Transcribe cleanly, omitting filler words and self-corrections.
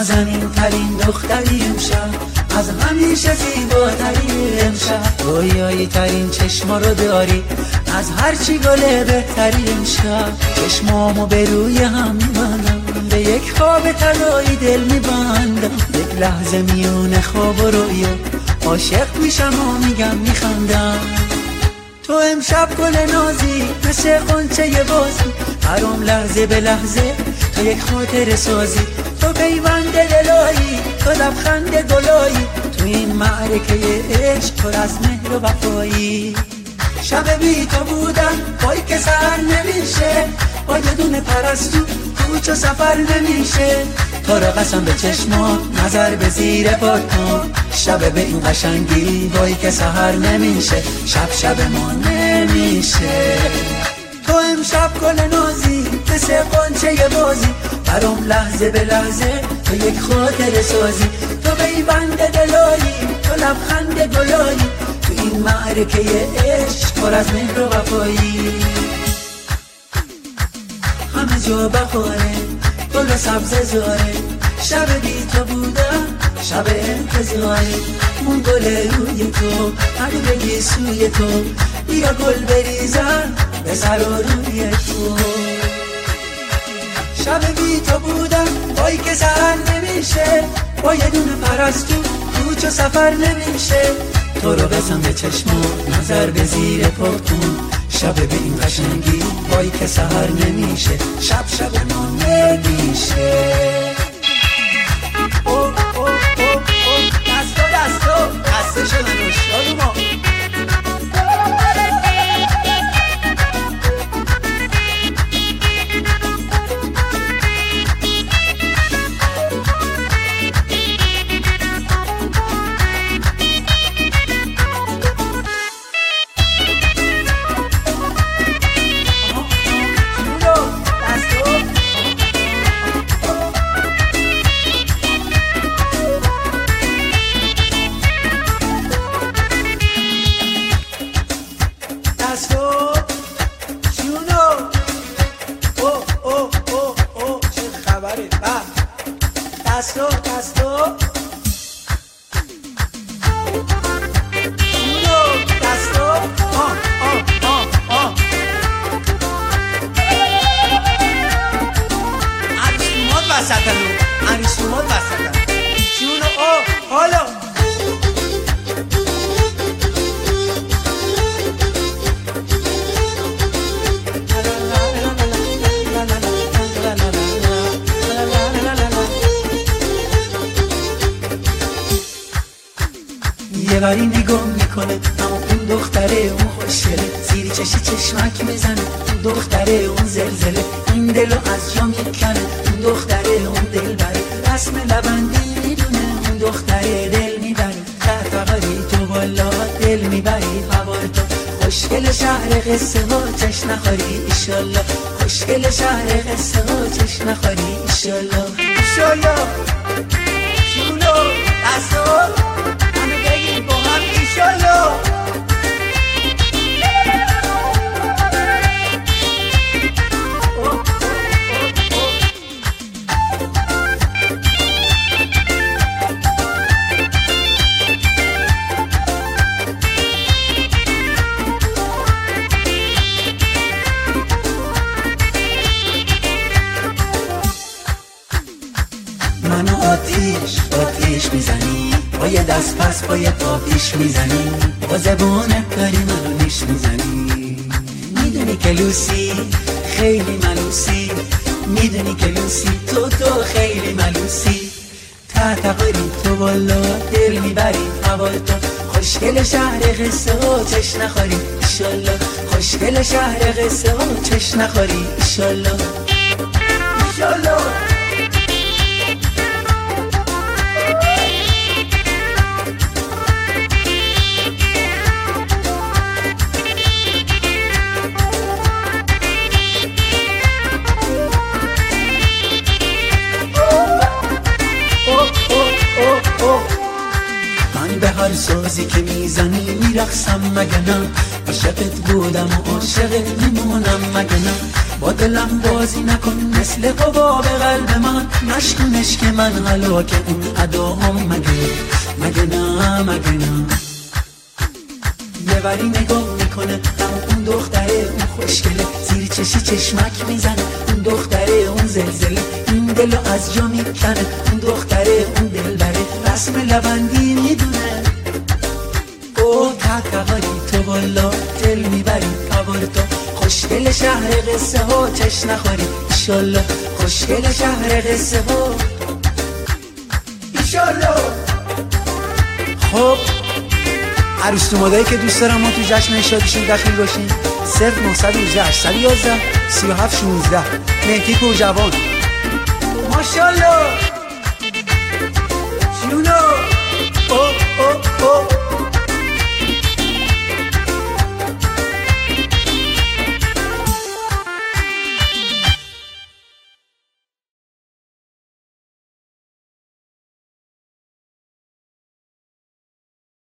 نازنین ترین دختری امشب، از همیشه زیباتری امشب، رویایی ترین چشما رو داری، از هرچی گله بهتری امشب. چشمامو به روی هم میبندم، به یک خواب طلایی دل میبندم، یک لحظه میونه خواب و رویا عاشق میشم و میگم میخندم. تو امشب گل نازی مثل غنچه بازی، هرام لحظه به لحظه تو یک خاطر سازی، تو پیوند دلایی، تو لبخند گلایی، تو این معرکه عشق پر از مهر و وفایی. شب بی تو بودن وای که سر نمیشه، با یه دونه پرستو کوچ و سفر نمیشه، تو را قسم به چشمات نظر به زیر پات کن، شب به این قشنگی وای که سحر نمیشه، شب ما نمیشه. تو امشب گل نازی مثل غنچه بازی، برام لحظه به لحظه تو یک خاطر سازی، تو پیوند دلایی، تو لبخند گلایی، تو این معرکه عشق پر از مهر و وفایی. همه جا بخاره گل و سبز زاره، شب بی تو بودم شب انتظاره، اون گل روی تو هر بگی سوی تو، بیا گل بریزن به سر و روی تو. شب بی تو بودم وای که سهر نمیشه، با یه دونه پرستو کوچ و سفر نمیشه، تو رو قسم به چشما نظر به زیر پاتون، شب به این قشنگی وای که سهر نمیشه، شب ما نمیشه. دسته شدن اشتاد ما یه بری نگاه میکنه، اما اون دختره اون خوشگله، زیری چشی چشمک میزنه، اون دختره اون زلزله، این دلو از جا میکنه، اون دختره اون دل بره، رسم لبندی میدونه، اون دختره دل میبره، تحتقاری تو بالا دل میبری هوا تو، خوشگل شهر قصه ها چش نخوری ایشالله، خوشگل شهر قصه ها چش نخوری ایشالله، ایشالله شونو دستو با هم ایشالله. منو آتیش میزنی، با یه دست پس با یه پا پیش میزنی، با زبونت داری منو نیش میزنی، میدونی که لوسی خیلی ملوسی، میدونی که لوسی تو خیلی ملوسی، تحتقاری تو بالا دل میبری هوا تو، خوشگل شهر قصه ها چش نخوری ایشالله، خوشگل شهر قصه ها چش نخوری ایشالله، ایشالله. من به هر سازی که میزنی میرقصم مگه نه، عاشقت بودم و عاشقت میمونم مگه نه. با دلم بازی نکن مثل قباب قلب من، نشکنش که من هلاک اون اداهم مگه نه مگه نه. یه وری نگاه میکنه اون دختره اون خوشگله، زیر چشی چشمک میزنه اون دختره اون زلزله، این دلو از جا میکنه اون دختره اون دلبره، رسم لبندی میدونه. اوه تکواری تو بالا دل میبری کابل تو، خوشگل شهر قصه ها چش نخوری ایشالله، خوشگل شهر قصه ها ایشالله. خب عروس دومادایی که دوست دارم ما تو جشن شادیشون دخیل باشیم 0918 811 3716 مهدی پورجوان. ماشاءالله.